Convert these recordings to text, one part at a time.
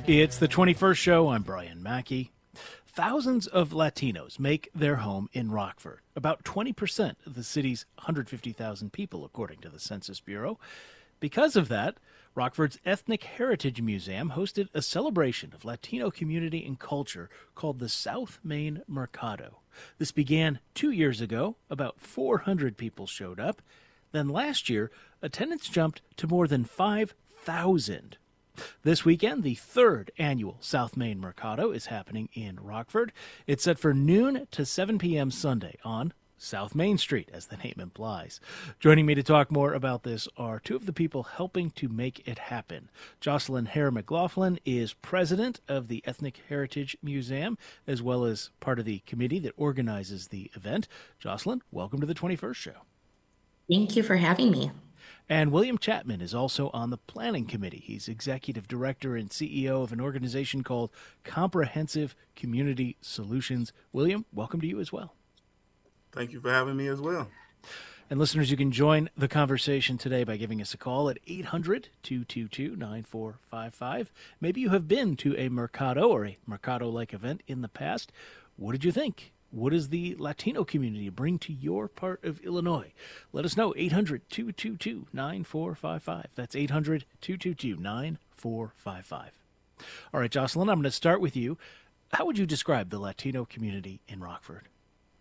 It's the 21st show. I'm Brian Mackey. Thousands of Latinos make their home in Rockford, about 20% of the city's 150,000 people, according to the Census Bureau. Because of that, Rockford's Ethnic Heritage Museum hosted a celebration of Latino community and culture called the South Main Mercado. This began 2 years ago. About 400 people showed up. Then last year, attendance jumped to more than 5,000. This weekend, the third annual South Main Mercado is happening in Rockford. It's set for noon to 7 p.m. Sunday on South Main Street, as the name implies. Joining me to talk more about this are two of the people helping to make it happen. Jocelyn Hare McLaughlin is president of the Ethnic Heritage Museum, as well as part of the committee that organizes the event. Jocelyn, welcome to the 21st show. Thank you for having me. And William Chapman is also on the planning committee. He's executive director and CEO of an organization called Comprehensive Community Solutions. William, welcome to you as well. Thank you for having me as well. And listeners, you can join the conversation today by giving us a call at 800-222-9455. Maybe you have been to a Mercado or a Mercado-like event in the past. What did you think? What does the Latino community bring to your part of Illinois? Let us know, 800-222-9455. That's 800-222-9455. All right, Jocelyn, I'm going to start with you. How would you describe the Latino community in Rockford?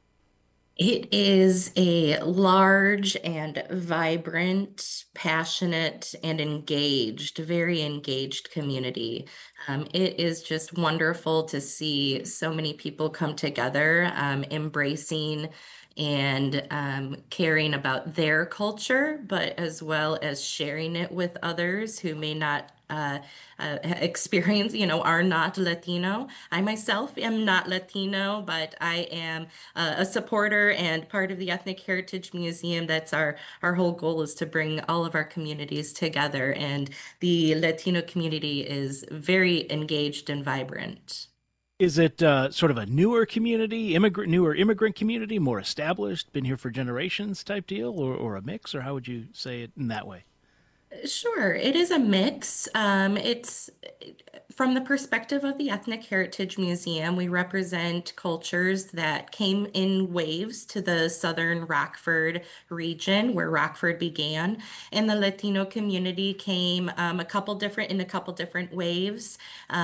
It is a large and vibrant, passionate, and very engaged community. It is just wonderful to see so many people come together, embracing and caring about their culture, but as well as sharing it with others who may not experience, are not Latino. I myself am not Latino, but I am a supporter and part of the Ethnic Heritage Museum. That's our whole goal, is to bring all of our communities together. And the Latino community is very engaged and vibrant. Is it sort of a newer community, newer immigrant community, more established, been here for generations type deal, or a mix, or how would you say it in that way? Sure, it is a mix. It's from the perspective of the Ethnic Heritage Museum, we represent cultures that came in waves to the southern Rockford region where Rockford began. And the Latino community came in a couple different waves,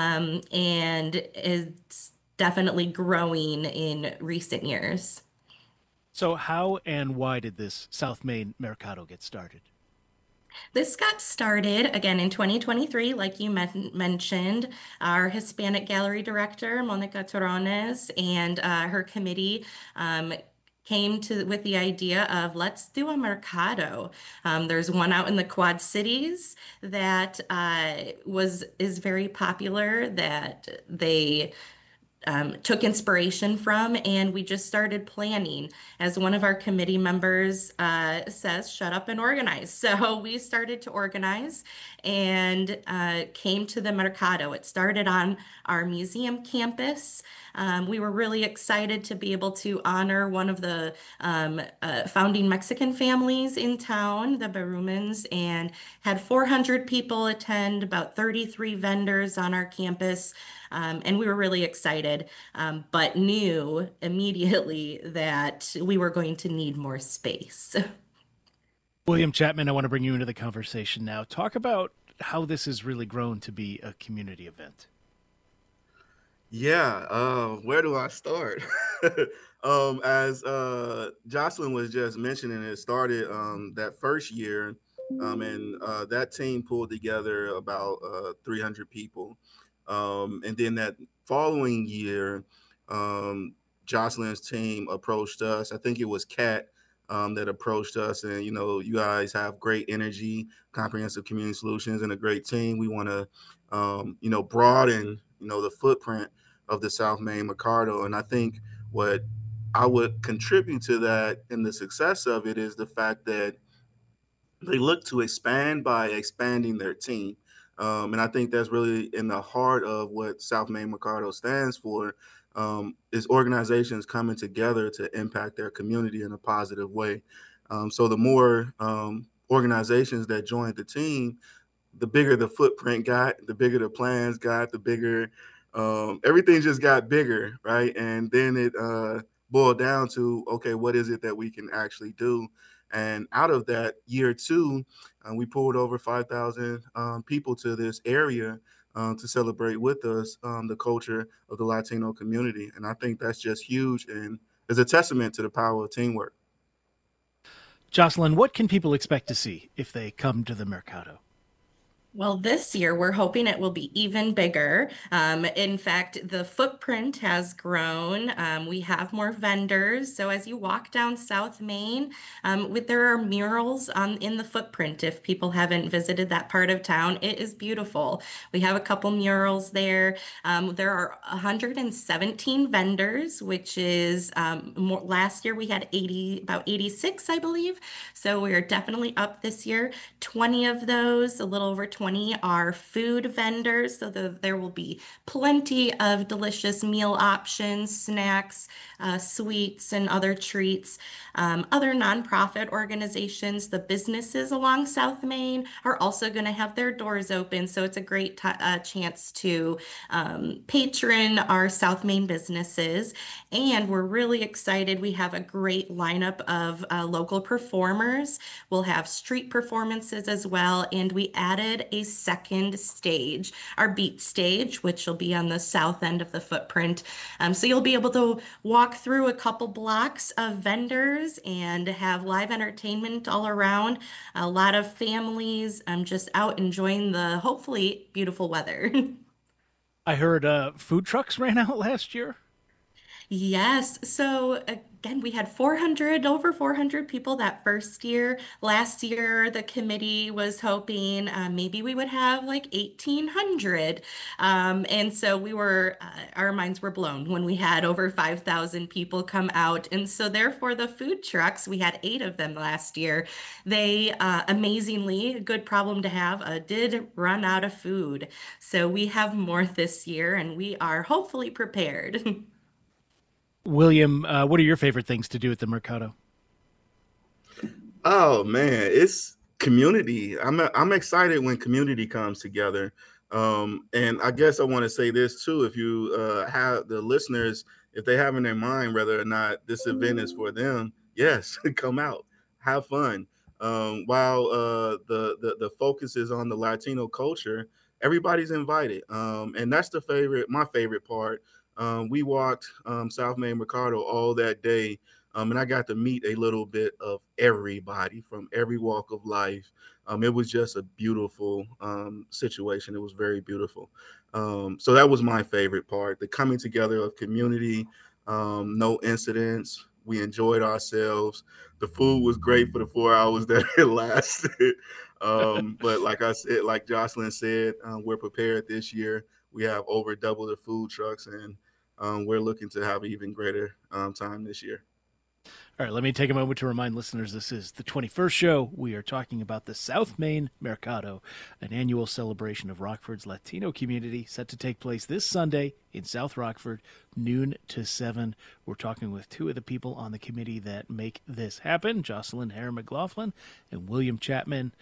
and it's definitely growing in recent years. So how and why did this South Main Mercado get started? This got started again in 2023, like you mentioned. Our Hispanic Gallery Director, Monica Torrones, and her committee came to with the idea of let's do a mercado. There's one out in the Quad Cities that is very popular that they took inspiration from, and we just started planning. As one of our committee members says, shut up and organize. So we started to organize and came to the Mercado. It started on our museum campus. We were really excited to be able to honor one of the founding Mexican families in town, the Berumans, and had 400 people attend, about 33 vendors on our campus. And we were really excited, but knew immediately that we were going to need more space. William Chapman, I want to bring you into the conversation now. Talk about how this has really grown to be a community event. Yeah, where do I start? As Jocelyn was just mentioning, it started that first year, and that team pulled together about 300 people. And then that following year, Jocelyn's team approached us. I think it was Kat that approached us, and you guys have great energy, comprehensive community solutions, and a great team. We want to, broaden, the footprint of the South Main Mercado. And I think what I would contribute to that and the success of it is the fact that they look to expand by expanding their team. And I think that's really in the heart of what South Main Mercado stands for, is organizations coming together to impact their community in a positive way. So the more organizations that joined the team, the bigger the footprint got, the bigger the plans got, the bigger everything just got bigger, right? And then it boiled down to, okay, what is it that we can actually do? And out of that, year two, we pulled over 5,000 people to this area to celebrate with us the culture of the Latino community. And I think that's just huge and is a testament to the power of teamwork. Jocelyn, what can people expect to see if they come to the Mercado? Well, this year we're hoping it will be even bigger. In fact, the footprint has grown. We have more vendors. So as you walk down South Main, there are murals in the footprint. If people haven't visited that part of town, it is beautiful. We have a couple murals there. There are 117 vendors, which is more. Last year we had about 86, I believe. So we are definitely up this year. 20 of those, a little over 20 are food vendors, so there will be plenty of delicious meal options, snacks, sweets, and other treats. Other nonprofit organizations, the businesses along South Main, are also going to have their doors open, so it's a great chance to patron our South Main businesses. And we're really excited. We have a great lineup of local performers. We'll have street performances as well, and we added a second stage, our Beat stage, which will be on the south end of the footprint. So you'll be able to walk through a couple blocks of vendors and have live entertainment all around. A lot of families just out enjoying the hopefully beautiful weather. I heard food trucks ran out last year. Yes. So again, we had over 400 people that first year. Last year, the committee was hoping maybe we would have like 1,800. And so our minds were blown when we had over 5,000 people come out. And so therefore, the food trucks, we had 8 of them last year. They amazingly, a good problem to have, did run out of food. So we have more this year and we are hopefully prepared. William, what are your favorite things to do at the Mercado? Oh man, it's community. I'm excited when community comes together. And I guess I want to say this too. If you have the listeners, if they have in their mind whether or not this event is for them, yes, come out, have fun. While the focus is on the Latino culture, everybody's invited, and that's my favorite part. We walked South Main Mercado all that day, and I got to meet a little bit of everybody from every walk of life. It was just a beautiful situation. It was very beautiful. So that was my favorite part, the coming together of community, no incidents. We enjoyed ourselves. The food was great for the 4 hours that it lasted. But like I said, like Jocelyn said, we're prepared this year. We have over double the food trucks, and we're looking to have even greater time this year. All right, let me take a moment to remind listeners this is the 21st show. We are talking about the South Main Mercado, an annual celebration of Rockford's Latino community set to take place this Sunday in South Rockford, noon to 7. We're talking with 2 of the people on the committee that make this happen, Jocelyn Hare McLaughlin and William Chapman.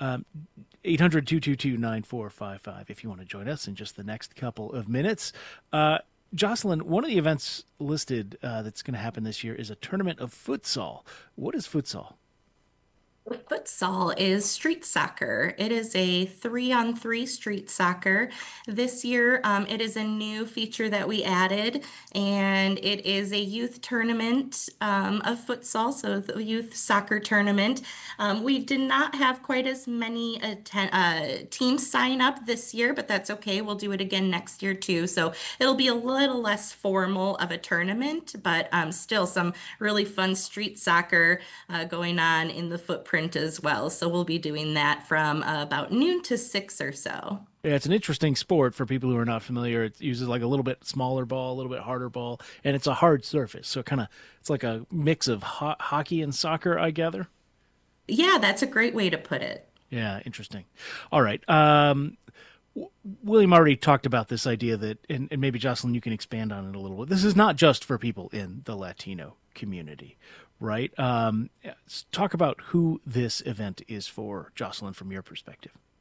800-222-9455 if you want to join us in just the next couple of minutes. Jocelyn, one of the events listed that's going to happen this year is a tournament of futsal. What is futsal? Futsal is street soccer. It is a 3-on-3 street soccer. This year, it is a new feature that we added, and it is a youth tournament of futsal, so the youth soccer tournament. We did not have quite as many teams sign up this year, but that's okay. We'll do it again next year too. So it'll be a little less formal of a tournament, but still some really fun street soccer going on in the footprint as well. So we'll be doing that from about noon to 6 or so. Yeah, it's an interesting sport for people who are not familiar. It uses like a little bit smaller ball, a little bit harder ball, and it's a hard surface. So it's like a mix of hockey and soccer, I gather. Yeah, that's a great way to put it. Yeah, interesting. All right. William already talked about this idea that, and maybe Jocelyn, you can expand on it a little bit. This is not just for people in the Latino community, right? Talk about who this event is for, Jocelyn, from your perspective.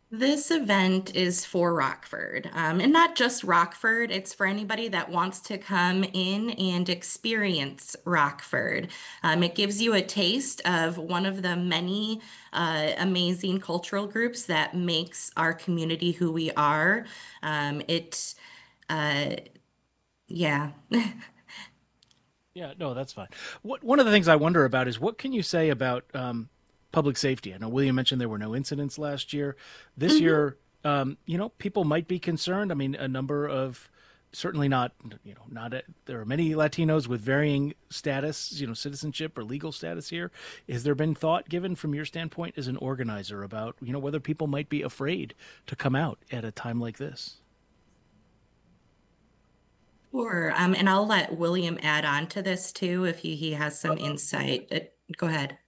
This event is for Rockford, and not just Rockford. It's for anybody that wants to come in and experience Rockford. It gives you a taste of one of the many amazing cultural groups that makes our community who we are. It, uh, yeah. Yeah, no, that's fine. One of the things I wonder about is what can you say about public safety? I know William mentioned there were no incidents last year. This year, people might be concerned. I mean, a number of certainly not, there are many Latinos with varying status, citizenship or legal status here. Has there been thought given from your standpoint as an organizer about, whether people might be afraid to come out at a time like this? Sure. And I'll let William add on to this too if he has some insight. Go ahead.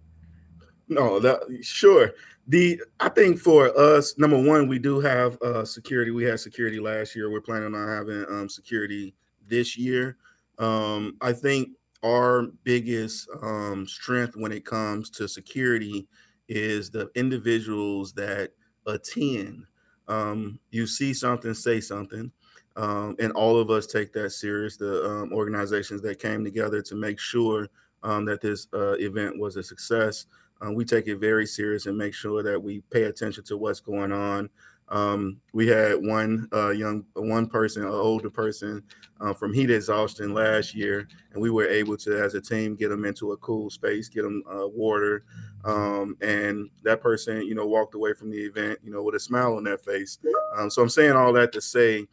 No, that sure. I think for us, number one, we do have security. We had security last year. We're planning on having security this year. I think our biggest strength when it comes to security is the individuals that attend. You see something, say something. And all of us take that serious. The organizations that came together to make sure that this event was a success, we take it very serious and make sure that we pay attention to what's going on. We had one person, an older person from heat exhaustion last year, and we were able to, as a team, get them into a cool space, get them water. And that person, walked away from the event, with a smile on their face. So I'm saying all that to say,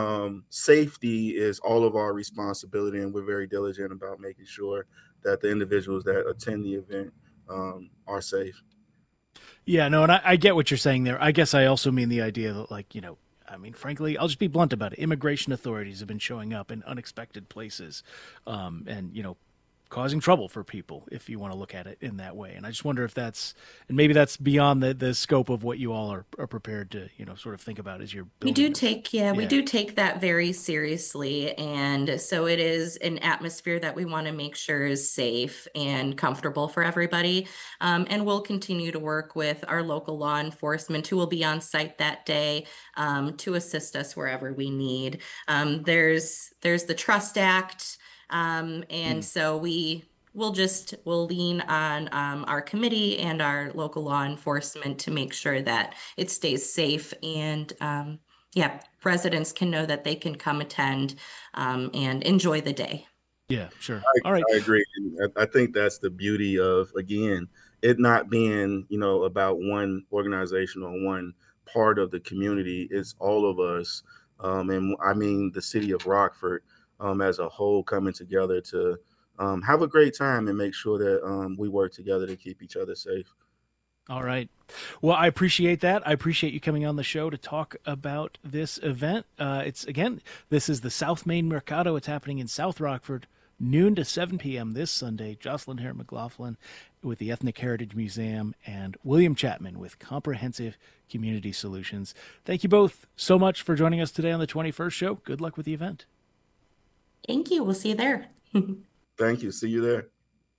safety is all of our responsibility, and we're very diligent about making sure that the individuals that attend the event are safe. Yeah, no, and I get what you're saying there. I guess I also mean the idea that, frankly, I'll just be blunt about it. Immigration authorities have been showing up in unexpected places, and causing trouble for people, if you want to look at it in that way. And I just wonder if that's, and maybe that's beyond the scope of what you all are prepared to, sort of think about as you're building. We do take that very seriously. And so it is an atmosphere that we want to make sure is safe and comfortable for everybody. And we'll continue to work with our local law enforcement who will be on site that day to assist us wherever we need. There's the Trust Act. And so we'll lean on our committee and our local law enforcement to make sure that it stays safe and residents can know that they can come attend and enjoy the day. Yeah, sure. All right. I agree. I think that's the beauty of, again, it not being, about one organization or one part of the community. It's all of us. And I mean, the city of Rockford as a whole coming together to have a great time and make sure that we work together to keep each other safe. All right. Well, I appreciate that. I appreciate you coming on the show to talk about this event. This is the South Main Mercado. It's happening in South Rockford, noon to 7 p.m. this Sunday. Jocelyn Hare McLaughlin with the Ethnic Heritage Museum and William Chapman with Comprehensive Community Solutions. Thank you both so much for joining us today on the 21st show. Good luck with the event. Thank you. We'll see you there. Thank you. See you there.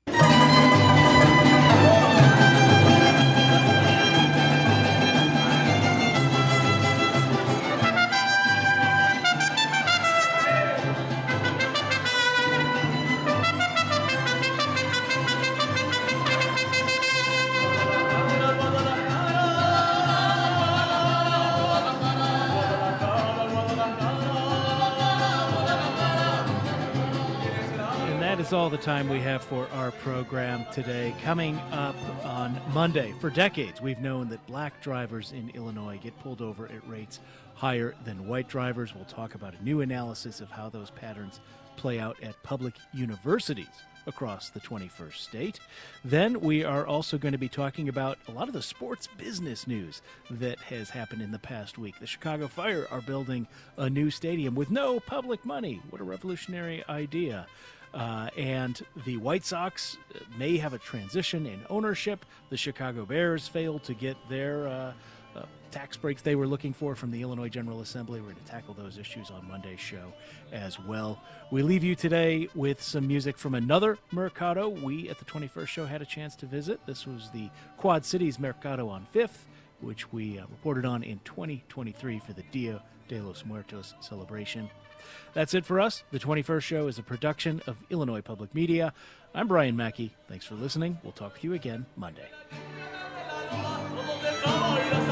That's all the time we have for our program today. Coming up on Monday, for decades, we've known that black drivers in Illinois get pulled over at rates higher than white drivers. We'll talk about a new analysis of how those patterns play out at public universities across the 21st state. Then we are also going to be talking about a lot of the sports business news that has happened in the past week. The Chicago Fire are building a new stadium with no public money. What a revolutionary idea. And the White Sox may have a transition in ownership. The Chicago Bears failed to get their tax breaks they were looking for from the Illinois General Assembly. We're going to tackle those issues on Monday's show as well. We leave you today with some music from another Mercado we at the 21st show had a chance to visit. This was the Quad Cities Mercado on 5th which we reported on in 2023 for the Dia de los Muertos celebration. That's it for us. The 21st Show is a production of Illinois Public Media. I'm Brian Mackey. Thanks for listening. We'll talk with you again Monday.